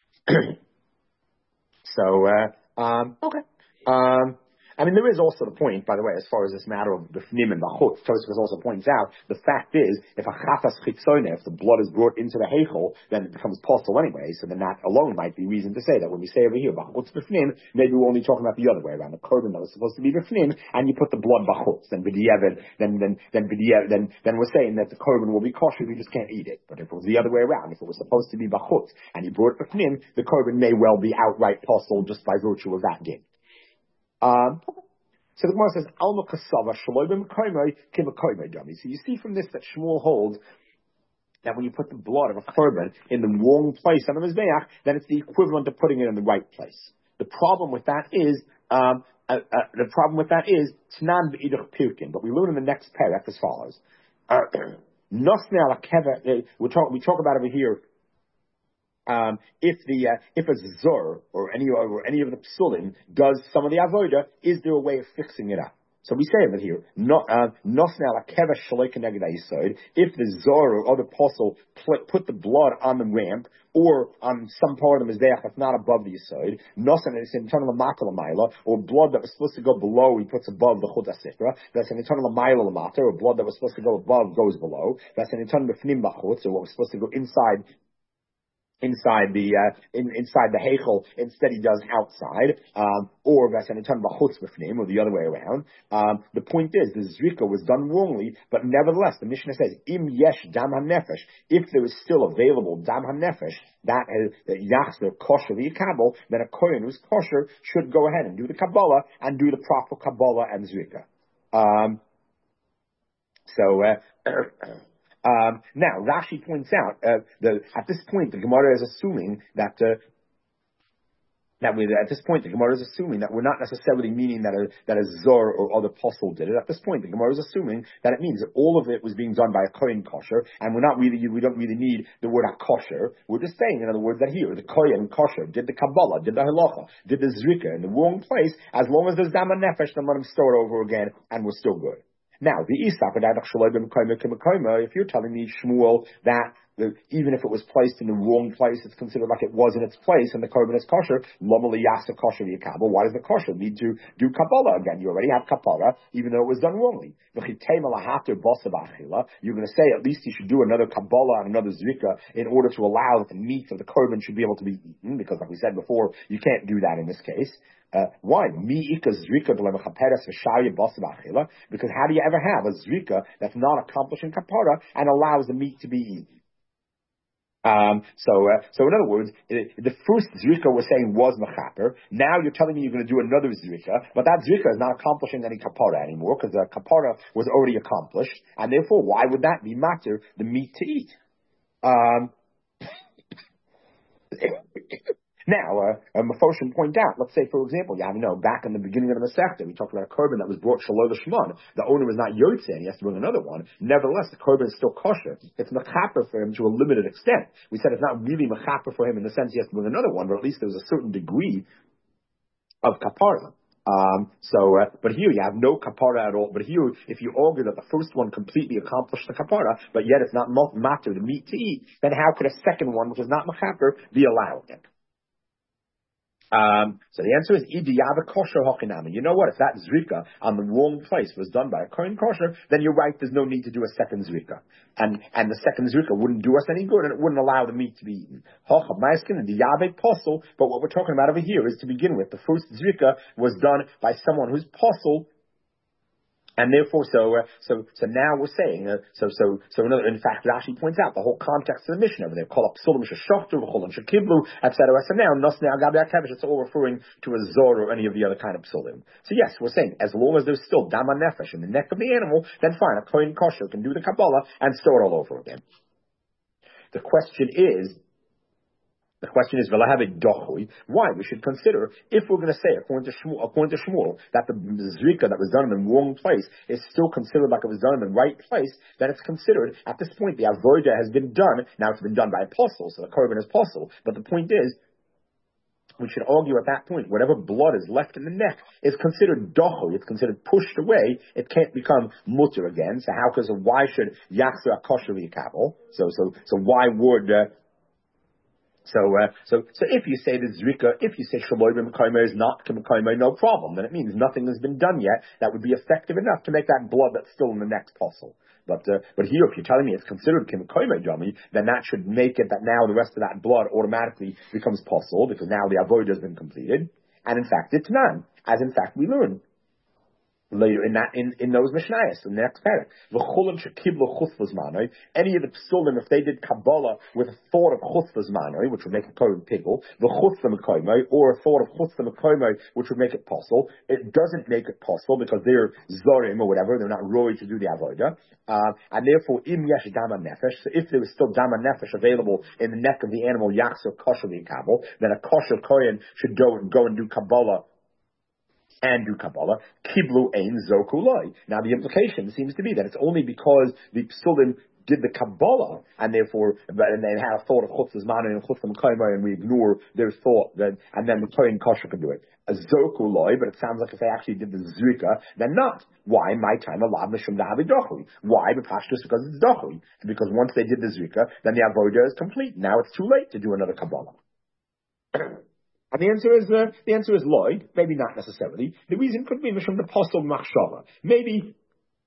so uh, um, okay. Um, I mean, there is also the point, by the way, as far as this matter of the fnim and the chutz. Tosfos also points out the fact is, if a chatas chitzoneh, if the blood is brought into the heichel, then it becomes postel anyway. So then that alone might be reason to say that when we say over here b'chutz b'fnim, maybe we're only talking about the other way around, the korban that was supposed to be b'fnim, and you put the blood b'chutz. Then b'diavad, then then then b'diavad, then then we're saying that the korban will be kosher, we just can't eat it. But if it was the other way around, if it was supposed to be b'chutz and you brought it b'fnim, the korban may well be outright postel just by virtue of that din. Um. So the Gemara says, Alma kasava shaloibim koimoi kima koimoi dummy. So you see from this that Shmuel holds that when you put the blood of a korban in the wrong place on the mizbeach, then it's the equivalent of putting it in the right place. The problem with that is, um, uh, uh, the problem with that is tnan b'idach pirkin. But we learn in the next paragraph as follows. Nosne ala keva. We talk. We talk about over here. Um, if the uh, if a zor or any or any of the psulim does some of the avoda, is there a way of fixing it up? So we say over here, not nosnal kevesh shaloy keneged yisod. If the zor or other apostle put the blood on the ramp or on some part of the mizbeach that's not above the yisod, nosan is internal matal ma'ila, or blood that was supposed to go below he puts above the chut hasikra. That's an internal ma'ila lamata, or blood that was supposed to go above goes below. That's an internal b'fnim b'chutz, or what was supposed to go inside inside the uh, in, inside the heichel. Instead, he does outside, um, or v'asanitan b'chutz b'fnim, or the other way around. Um, the point is, the zrika was done wrongly, but nevertheless, the Mishnah says, im yesh dam hanefesh, if there is still available dam hanefesh, that yachzer kosher v'yikabel, then a kohen who's kosher should go ahead and do the kabbalah and do the proper kabbalah and zrika. Um, so. Uh, Um, now, Rashi points out uh, that at this point the Gemara is assuming that uh, that we, at this point the Gemara is assuming that we're not necessarily meaning that a that a Zor or other apostle did it. At this point, the Gemara is assuming that it means that all of it was being done by a Kohen kosher, and we're not really we don't really need the word kosher. We're just saying, in other words, that here the Kohen kosher did the Kabbalah, did the halacha, did the zrika in the wrong place. As long as there's dam nefesh, then let him store it over again, and we're still good. Now, the Isaac, if you're telling me, Shmuel, that the, even if it was placed in the wrong place, it's considered like it was in its place, and the korban is kosher, lomali yasa kosher v'yakabel, why does the kosher need to do Kabbalah again? You already have kapara, even though it was done wrongly. You're going to say at least he should do another Kabbalah and another zrika in order to allow that the meat of the korban should be able to be eaten, because like we said before, you can't do that in this case. Uh, why? Because how do you ever have a zrika that's not accomplishing kapara and allows the meat to be eaten? Um, so, uh, so in other words, it, the first zrika we're saying was mechaper. Now you're telling me you're going to do another zrika, but that zrika is not accomplishing any kapara anymore because the kapara was already accomplished, and therefore, why would that be matter the meat to eat? Um, Now, uh, uh, Mephoshim point out, let's say, for example, you have, you know, back in the beginning of the Masechta, we talked about a korban that was brought Shalom Shemon. The owner was not Yotzei, and he has to bring another one. Nevertheless, the korban is still kosher. It's mechaper for him to a limited extent. We said it's not really mechaper for him in the sense he has to bring another one, but at least there's a certain degree of kapara. Um, so, uh, but here you have no kapara at all. But here, if you argue that the first one completely accomplished the kapara, but yet it's not matter, the meat to eat, then how could a second one, which is not mechaper, be allowed? Um, so the answer is idiyava kosher hochinami. You know what? If that zrika on the wrong place was done by a kohen kosher, then you're right. There's no need to do a second zrika, and and the second zrika wouldn't do us any good, and it wouldn't allow the meat to be eaten. Hochamaiskin and diyave posel. But what we're talking about over here is, to begin with, the first zrika was done by someone who's posel. And therefore, so uh, so so now we're saying uh, so so so another, in fact, Rashi points out the whole context of the Mishnah over there. Call up psulim sheshoftu v'cholim shekiblu, et cetera. So now nosnei al gabi hakevish, it's all referring to a zor or any of the other kind of psulim. So yes, we're saying as long as there's still dama nefesh in the neck of the animal, then fine, a kohen kosher can do the Kabbalah and store it all over again. The question is. The question is, why? We should consider, if we're going to say, according to Shmuel, according to Shmuel, that the zrika that was done in the wrong place is still considered like it was done in the right place, then it's considered, at this point, the avodah has been done. Now it's been done by apostles, so the korban is apostle. But the point is, we should argue at that point, whatever blood is left in the neck is considered docho, it's considered pushed away, it can't become mutter again. So how, because why should yachzer akosher v'yakabel? So, so, so why would, uh, So, uh, so, so if you say the zrika, if you say shaloy b'mekaymo is not k'mekaymo, no problem, then it means nothing has been done yet that would be effective enough to make that blood that's still in the next possible. But, uh, but here, if you're telling me it's considered k'mekaymo dummy, then that should make it that now the rest of that blood automatically becomes possible because now the avodah has been completed. And in fact, it's none, as in fact we learn later in that in, in those Mishnayos in the next parak. Any of the psulim, if they did Kabbalah with a thought of chutzvah manoi, which would make a kohen pickle, the chutzvah mekomo, or a thought of chutzvah mekomo, which would make it possible, it doesn't make it possible because they're zorim or whatever, they're not roy to do the avodah, uh, and therefore im yesh dama nefesh. So if there was still dama nefesh available in the neck of the animal yachzer kosher v'yakabel, then a kosher kohen should go and go and do Kabbalah and do Kabbalah, kiblu ein zokuloi. Now the implication seems to be that it's only because the psulim did the Kabbalah, and therefore, and they had a thought of chutzvah zman and chutzvah mekaymo, and we ignore their thought, that, and then the kohen kosher can do it. A zokuloi, but it sounds like if they actually did the zrika, then not. Why? My time alav mishum dahavi dochui. Why? Because it's dochui. Because once they did the zrika, then the avodah is complete. Now it's too late to do another Kabbalah. And the answer is uh, the answer is loy. Maybe not necessarily. The reason could be mishum the posel machshava. Maybe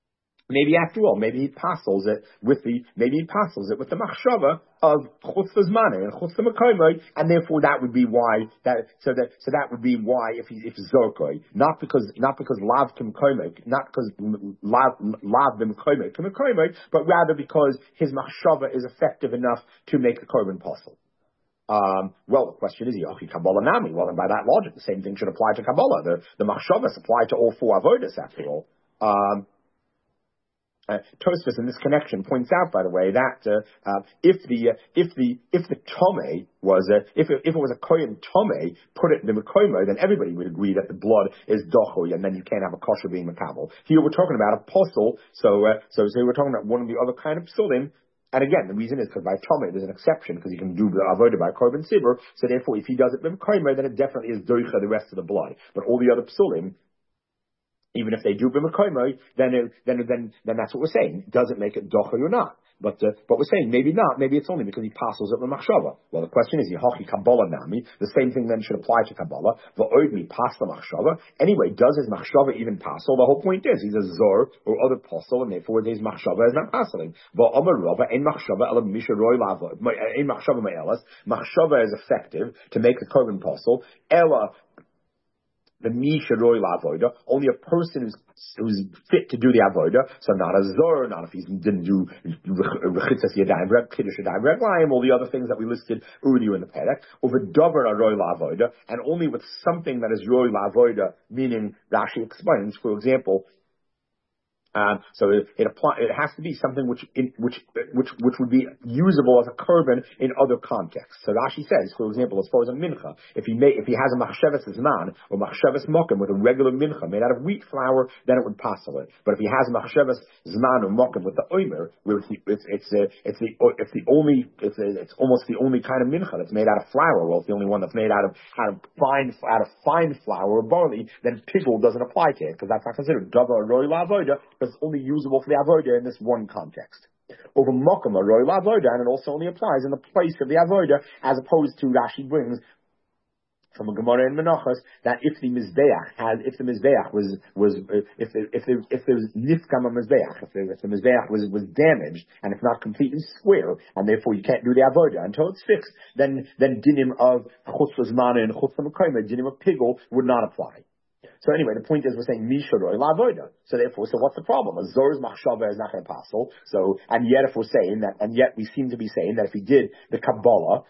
maybe after all, maybe he passes it with the maybe he passes it with the machshava of chutz zmane and chutz mekoymai, and therefore that would be why that so that so that would be why if he if zorkoi, not because not because lav kim koymai, not because lav lav bim koymai kim koymai, but rather because his machshava is effective enough to make the korban possible. Um, well, the question is, Yochi Kabbalah Nami. Well, then by that logic, the same thing should apply to Kabbalah. The the machshavas apply to all four avodas after all. Um, Uh, Tosfos in this connection points out, by the way, that uh, uh, if the uh, if the if the tome was a, if it, if it was a kohen tome, put it in the mekoymo, then everybody would agree that the blood is dochoy, and then you can't have a kosher being makabel. Here we're talking about a posel, so uh, so so we're talking about one of the other kind of psulim. And again, the reason is because by tome there's an exception because you can do the avodah by korban sibur. So therefore, if he does it by mekoymo, then it definitely is doicha the rest of the blood. But all the other psulim, even if they do b'mekoymoi, then it, then then then that's what we're saying. Does it make it docher or not? But uh, but we're saying maybe not. Maybe it's only because he passes it with machshava. Well, the question is, Yehochi Kabbalah nami. The same thing then should apply to Kabbalah. V'oid mi pas the machshava. Anyway, does his machshava even passel? The whole point is he's a zor or other posel, and therefore his machshava is not passeling. V'omer rava ein machshava elam misha roy lava. Ein machshava me'elas. Machshava is effective to make the korban posel. Ella. The misha roy lavoida, only a person who's who's fit to do the avoda, so not a zor, not if he didn't do rechitzas yadayim, kiddush yadayim, reglaim, all the other things that we listed earlier in the perek, over dover a roy lavoida, and only with something that is roy lavoida, meaning Rashi explains, for example. Um, so it, it apply, it has to be something which, in, which, which, which would be usable as a korban in other contexts. So Rashi says, for example, as far as a mincha, if he may, if he has a machshavas zman or machshavas mokim with a regular mincha made out of wheat flour, then it would passel it. But if he has a machshavas zman or mokim with the oimer, where it's it's it's, uh, it's the it's the only it's a, it's almost the only kind of mincha that's made out of flour. Well, it's the only one that's made out of out of fine out of fine flour or barley. Then pigul doesn't apply to it because that's not considered davar roy lavoida. It's only usable for the avoda in this one context. Over mokum a roy avoda, and it also only applies in the place of the avoda, as opposed to Rashi brings from a Gemara in Menachos that if the mizbeach had, if the mizbeach was was if the, if the, if there was nifkam a mizbeach, if the, if the mizbeach was was damaged and it's not completely square, and therefore you can't do the avoda until it's fixed, then then dinim of chutz zmana and chutz mekoyma, dinim of pigul would not apply. So anyway, the point is we're saying misharoi lavoida. So therefore, so what's the problem? A zor's machshava is not going to passel. So, and yet if we're saying that, and yet we seem to be saying that if he did the Kabbalah,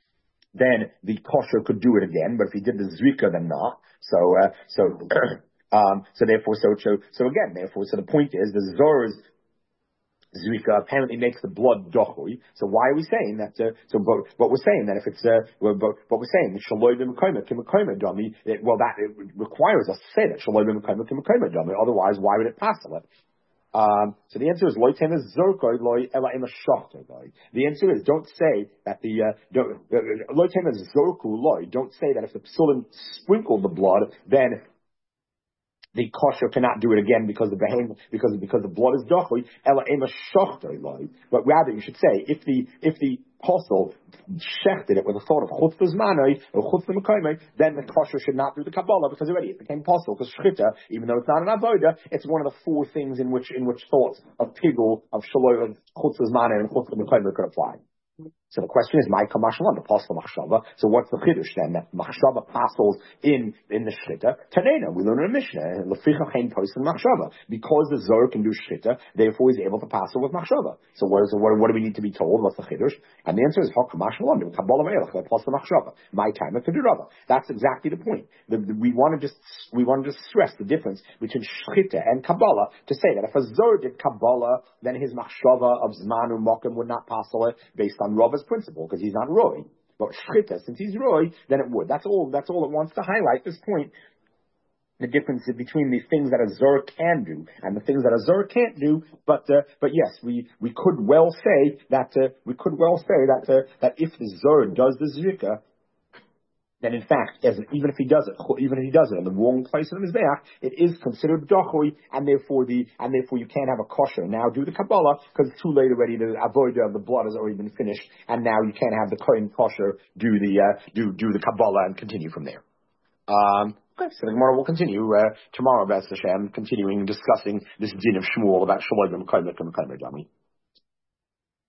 then the kosher could do it again, but if he did the zrika, then not. So, uh, so, um, so therefore, so, so, so again, therefore, so the point is the zor's Zrika apparently makes the blood dochui. So why are we saying that? Uh, so, but, but we're saying that if it's, uh, but, but we're saying shaloi b'mekoyma k'mekoyma dummy. Well, that it requires us to say that shaloi b'mekoyma k'mekoyma dummy. Otherwise, why would it pass it? Um, so the answer is loy tema zorkoi loy ela ema shochter loy. The answer is don't say that the uh, don't loy tema zorku loy. Don't say that if the psulim sprinkled the blood, then the kosher cannot do it again because the behem, because because the blood is dochui ela ema shochter loy. But rather you should say if the if the apostle shechted it with a thought of chutz zmanoi or chutz mekoymai, then the kosher should not do the Kabbalah because already it became apostle. Because shchita, even though it's not an avoda, it's one of the four things in which in which thoughts of pigul, of shaloi, of chutz zmanoi and chutz mekoymai could apply. So the question is, my kamashalan, the apostle machshava. So what's the chiddush then? That machshava apostles in in the shchita. Tanena, we learn in the Mishnah, leficha chen posten machshava. Because the zor can do shchita, therefore he's able to passel with machshava. So what is what, what do we need to be told? What's the chiddush? And the answer is kamashalan, the kabbalah me'elach, the apostle machshava. My time at Kedirava. That's exactly the point. The, the, we want to just we want to just stress the difference between shchita and kabbalah to say that if a zor did kabbalah, then his machshava of zmanu mokim would not passel it based on Rava's principle, because he's not Roy. But Shchita, since he's Roy, then it would. That's all, that's all it wants to highlight, this point. The difference between the things that a Zur can do and the things that a Zur can't do. But, uh, but yes, we, we could well say that, uh, we could well say that, uh, that if the Zur does the Zrika, then in fact, as, even if he does it, even if he does it in the wrong place in the Mizbeach, it is considered dochui, and therefore the, and therefore you can't have a kosher. Now do the Kabbalah, because it's too late already, the avodah of the blood has already been finished, and now you can't have the Kohen kosher do the, uh, do, do the Kabbalah and continue from there. Um, Okay, so the Gemara will continue uh, tomorrow, B'ez Hashem, continuing discussing this din of Shmuel about Shloim and Komek and Komek,